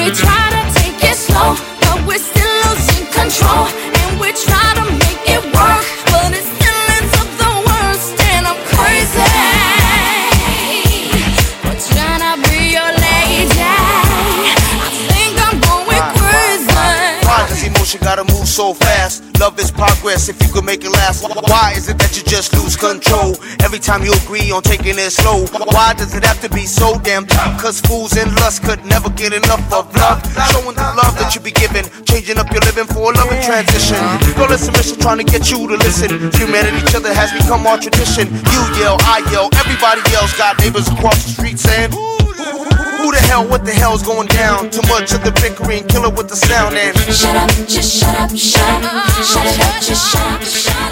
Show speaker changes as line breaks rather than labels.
We try to take it slow, but we're still losing control. And we try to make it work, but it still ends up the worst. And I'm crazy for trying to be your lady. I think I'm going crazy.
Why does emotion gotta move so fast? Love is progress if you could make it last. Why is it that you just lose control every time you agree on taking it slow? Why does it have to be so damn tough? Cause fools and lust could never get enough of love. Showing the love that you be giving, changing up your living for a loving transition. Girl, it's a mission trying to get you to listen. Humanity, each other has become our tradition. You yell, I yell, everybody else. Got neighbors across the street saying, who the hell, what the hell's going down? Too much of the bickering, kill it with the sound and
shut up, just shut up, shut up, shut it up, just shut up, shut up.